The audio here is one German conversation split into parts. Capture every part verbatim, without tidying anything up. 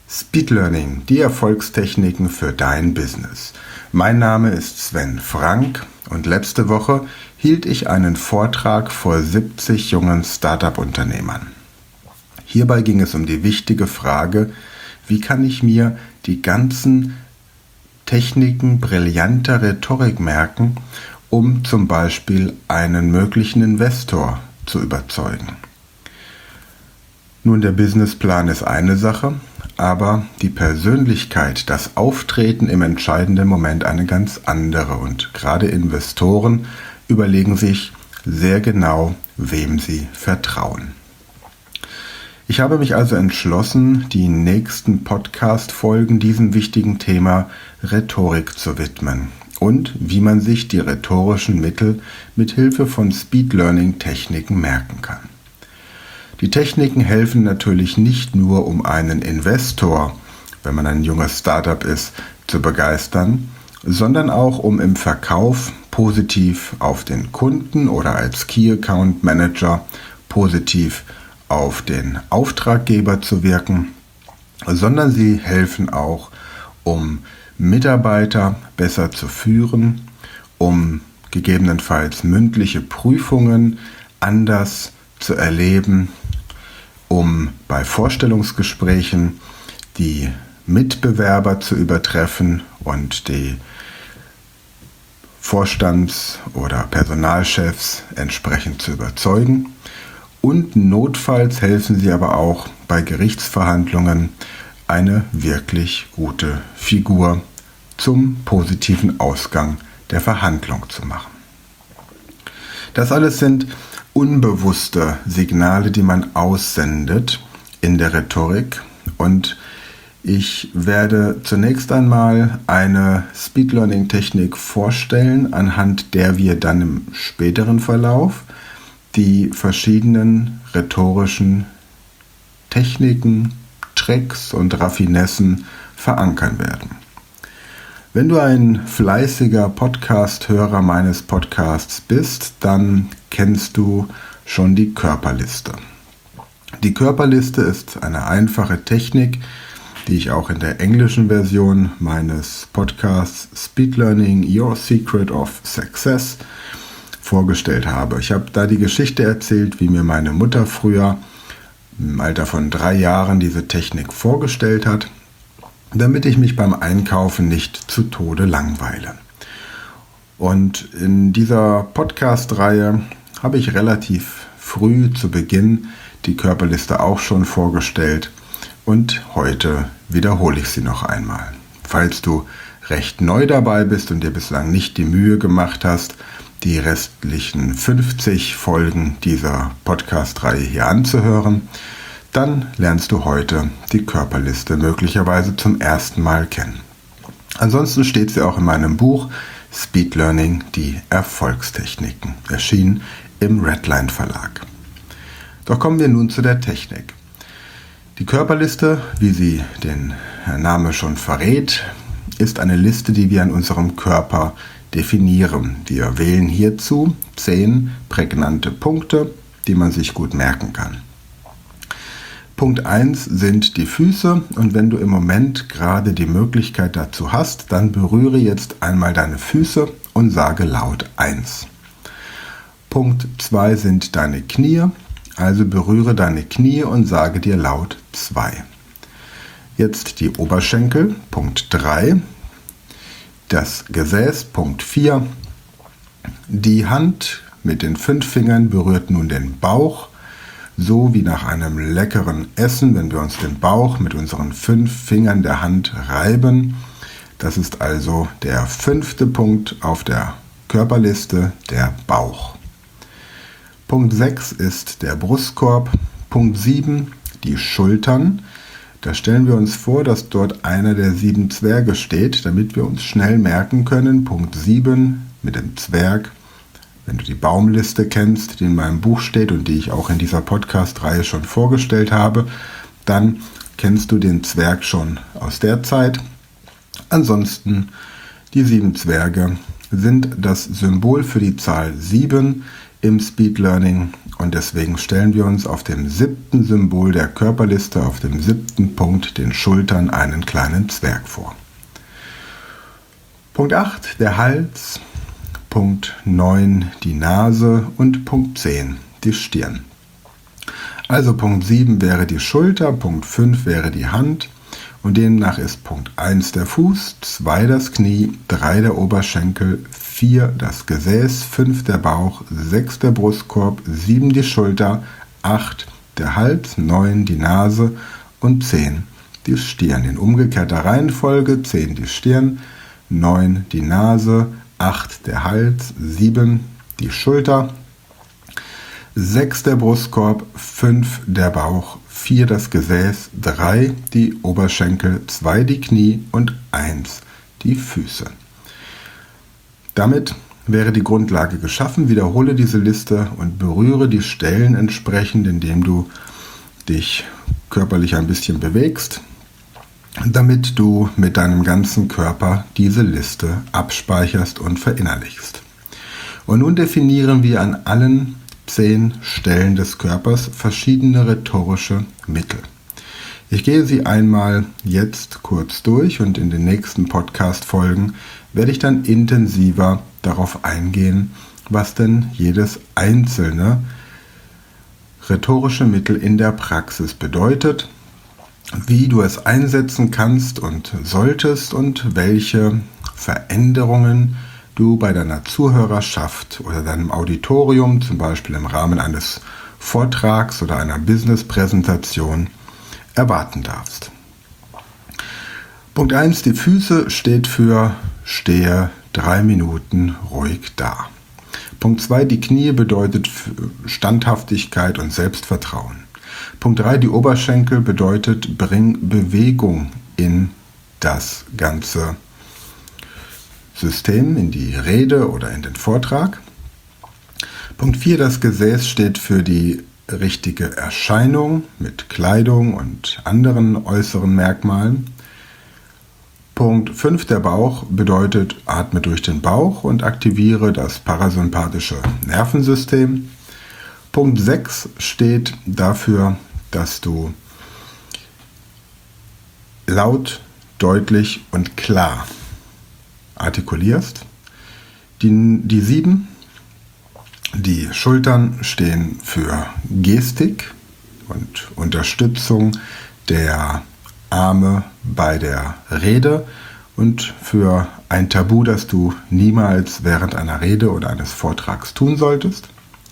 Speed Learning, die Erfolgstechniken für dein Business. Mein Name ist Sven Frank und letzte Woche hielt ich einen Vortrag vor siebzig jungen Startup-Unternehmern. Hierbei ging es um die wichtige Frage, wie kann ich mir die ganzen Techniken brillanter Rhetorik merken, um zum Beispiel einen möglichen Investor zu überzeugen. Nun, der Businessplan ist eine Sache, aber die Persönlichkeit, das Auftreten im entscheidenden Moment eine ganz andere. Und gerade Investoren überlegen sich sehr genau, wem sie vertrauen. Ich habe mich also entschlossen, die nächsten Podcast-Folgen diesem wichtigen Thema Rhetorik zu widmen und wie man sich die rhetorischen Mittel mit Hilfe von Speed-Learning-Techniken merken kann. Die Techniken helfen natürlich nicht nur, um einen Investor, wenn man ein junges Startup ist, zu begeistern, sondern auch um im Verkauf positiv auf den Kunden oder als Key Account Manager positiv auf den Auftraggeber zu wirken, sondern sie helfen auch, um Mitarbeiter besser zu führen, um gegebenenfalls mündliche Prüfungen anders zu erleben, um bei Vorstellungsgesprächen die Mitbewerber zu übertreffen und die Vorstands- oder Personalchefs entsprechend zu überzeugen. Und notfalls helfen sie aber auch bei Gerichtsverhandlungen eine wirklich gute Figur zum positiven Ausgang der Verhandlung zu machen. Das alles sind unbewusste Signale, die man aussendet in der Rhetorik, und ich werde zunächst einmal eine Speed Learning Technik vorstellen, anhand der wir dann im späteren Verlauf die verschiedenen rhetorischen Techniken, Tricks und Raffinessen verankern werden. Wenn du ein fleißiger Podcast-Hörer meines Podcasts bist, dann kennst du schon die Körperliste. Die Körperliste ist eine einfache Technik, die ich auch in der englischen Version meines Podcasts Speed Learning Your Secret of Success vorgestellt habe. Ich habe da die Geschichte erzählt, wie mir meine Mutter früher im Alter von drei Jahren diese Technik vorgestellt hat, damit ich mich beim Einkaufen nicht zu Tode langweile. Und in dieser Podcast-Reihe habe ich relativ früh zu Beginn die Körperliste auch schon vorgestellt und heute wiederhole ich sie noch einmal. Falls du recht neu dabei bist und dir bislang nicht die Mühe gemacht hast, die restlichen fünfzig Folgen dieser Podcast-Reihe hier anzuhören, dann lernst du heute die Körperliste möglicherweise zum ersten Mal kennen. Ansonsten steht sie auch in meinem Buch Speed Learning, die Erfolgstechniken, erschienen im Redline Verlag. Doch kommen wir nun zu der Technik. Die Körperliste, wie sie den Name schon verrät, ist eine Liste, die wir an unserem Körper definieren. Wir wählen hierzu zehn prägnante Punkte, die man sich gut merken kann. Punkt eins sind die Füße, und wenn du im Moment gerade die Möglichkeit dazu hast, dann berühre jetzt einmal deine Füße und sage laut eins. Punkt zwei sind deine Knie, also berühre deine Knie und sage dir laut zwei. Jetzt die Oberschenkel, Punkt drei, das Gesäß, Punkt vier, die Hand mit den fünf Fingern berührt nun den Bauch, so wie nach einem leckeren Essen, wenn wir uns den Bauch mit unseren fünf Fingern der Hand reiben. Das ist also der fünfte Punkt auf der Körperliste, der Bauch. Punkt sechs ist der Brustkorb. Punkt sieben die Schultern. Da stellen wir uns vor, dass dort einer der sieben Zwerge steht, damit wir uns schnell merken können. Punkt sieben mit dem Zwerg. Wenn du die Baumliste kennst, die in meinem Buch steht und die ich auch in dieser Podcast-Reihe schon vorgestellt habe, dann kennst du den Zwerg schon aus der Zeit. Ansonsten, die sieben Zwerge sind das Symbol für die Zahl sieben im Speed Learning und deswegen stellen wir uns auf dem siebten Symbol der Körperliste, auf dem siebten Punkt, den Schultern, einen kleinen Zwerg vor. Punkt acht, der Hals, Punkt neun, die Nase und Punkt zehn, die Stirn. Also Punkt sieben wäre die Schulter, Punkt fünf wäre die Hand und demnach ist Punkt eins der Fuß, zwei das Knie, drei der Oberschenkel, vier das Gesäß, fünf der Bauch, sechs der Brustkorb, sieben die Schulter, acht der Hals, neun die Nase und zehn die Stirn. In umgekehrter Reihenfolge: zehn die Stirn, neun die Nase, acht der Hals, sieben die Schulter, sechs der Brustkorb, fünf der Bauch, vier das Gesäß, drei die Oberschenkel, zwei die Knie und eins die Füße. Damit wäre die Grundlage geschaffen. Wiederhole diese Liste und berühre die Stellen entsprechend, indem du dich körperlich ein bisschen bewegst, damit du mit deinem ganzen Körper diese Liste abspeicherst und verinnerlichst. Und nun definieren wir an allen zehn Stellen des Körpers verschiedene rhetorische Mittel. Ich gehe sie einmal jetzt kurz durch und in den nächsten Podcast-Folgen werde ich dann intensiver darauf eingehen, was denn jedes einzelne rhetorische Mittel in der Praxis bedeutet, wie du es einsetzen kannst und solltest und welche Veränderungen du bei deiner Zuhörerschaft oder deinem Auditorium, zum Beispiel im Rahmen eines Vortrags oder einer Business-Präsentation, erwarten darfst. Punkt eins, die Füße steht für stehe drei Minuten ruhig da. Punkt zwei, die Knie bedeutet Standhaftigkeit und Selbstvertrauen. Punkt drei, die Oberschenkel bedeutet bring Bewegung in das ganze System, in die Rede oder in den Vortrag. Punkt vier, das Gesäß steht für die richtige Erscheinung mit Kleidung und anderen äußeren Merkmalen. Punkt fünf, der Bauch bedeutet, atme durch den Bauch und aktiviere das parasympathische Nervensystem. Punkt sechs steht dafür, dass du laut, deutlich und klar artikulierst. Die, die sieben, die Schultern stehen für Gestik und Unterstützung der Arme bei der Rede und für ein Tabu, das du niemals während einer Rede oder eines Vortrags tun solltest.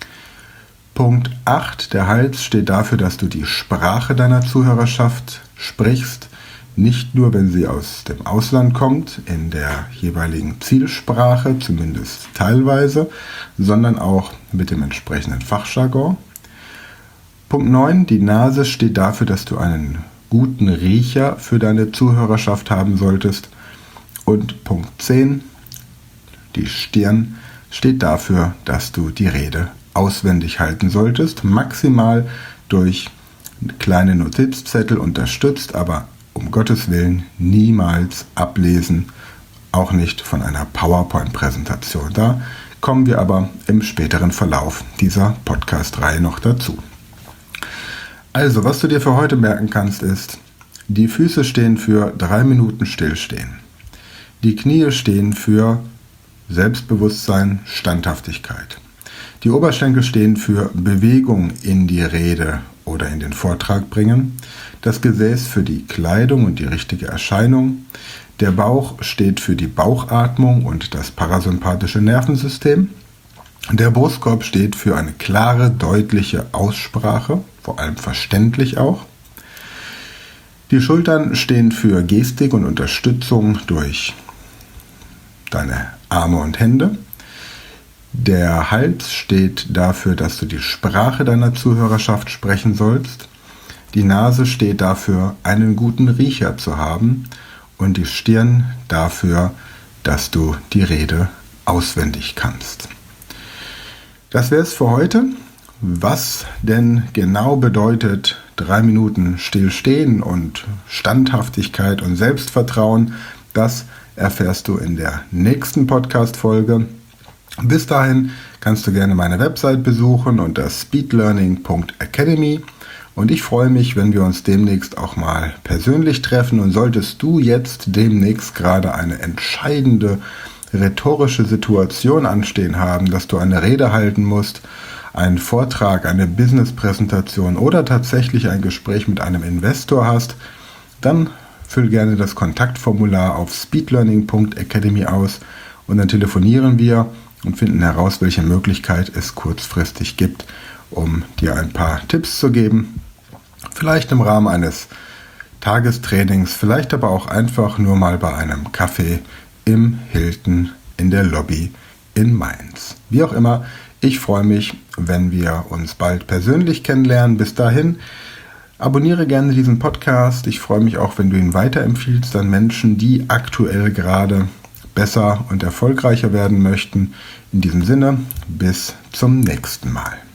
Punkt acht, der Hals steht dafür, dass du die Sprache deiner Zuhörerschaft sprichst, nicht nur, wenn sie aus dem Ausland kommt, in der jeweiligen Zielsprache, zumindest teilweise, sondern auch mit dem entsprechenden Fachjargon. Punkt neun, die Nase steht dafür, dass du einen guten Riecher für deine Zuhörerschaft haben solltest. Und Punkt zehn, die Stirn, steht dafür, dass du die Rede auswendig halten solltest, maximal durch kleine Notizzettel unterstützt, aber um Gottes Willen niemals ablesen, auch nicht von einer PowerPoint-Präsentation. Da kommen wir aber im späteren Verlauf dieser Podcast-Reihe noch dazu. Also, was du dir für heute merken kannst, ist, die Füße stehen für drei Minuten Stillstehen. Die Knie stehen für Selbstbewusstsein, Standhaftigkeit. Die Oberschenkel stehen für Bewegung in die Rede oder in den Vortrag bringen. Das Gesäß für die Kleidung und die richtige Erscheinung. Der Bauch steht für die Bauchatmung und das parasympathische Nervensystem. Der Brustkorb steht für eine klare, deutliche Aussprache, vor allem verständlich auch. Die Schultern stehen für Gestik und Unterstützung durch deine Arme und Hände. Der Hals steht dafür, dass du die Sprache deiner Zuhörerschaft sprechen sollst. Die Nase steht dafür, einen guten Riecher zu haben. Und die Stirn dafür, dass du die Rede auswendig kannst. Das wäre es für heute. Was denn genau bedeutet drei Minuten Stillstehen und Standhaftigkeit und Selbstvertrauen, das erfährst du in der nächsten Podcast-Folge. Bis dahin kannst du gerne meine Website besuchen unter speedlearning punkt academy und ich freue mich, wenn wir uns demnächst auch mal persönlich treffen. Und solltest du jetzt demnächst gerade eine entscheidende rhetorische Situation anstehen haben, dass du eine Rede halten musst, einen Vortrag, eine Business-Präsentation oder tatsächlich ein Gespräch mit einem Investor hast, dann füll gerne das Kontaktformular auf speedlearning punkt academy aus und dann telefonieren wir und finden heraus, welche Möglichkeit es kurzfristig gibt, um dir ein paar Tipps zu geben. Vielleicht im Rahmen eines Tagestrainings, vielleicht aber auch einfach nur mal bei einem Kaffee im Hilton in der Lobby in Mainz. Wie auch immer, ich freue mich, wenn wir uns bald persönlich kennenlernen. Bis dahin, abonniere gerne diesen Podcast. Ich freue mich auch, wenn du ihn weiterempfiehlst an Menschen, die aktuell gerade besser und erfolgreicher werden möchten. In diesem Sinne, bis zum nächsten Mal.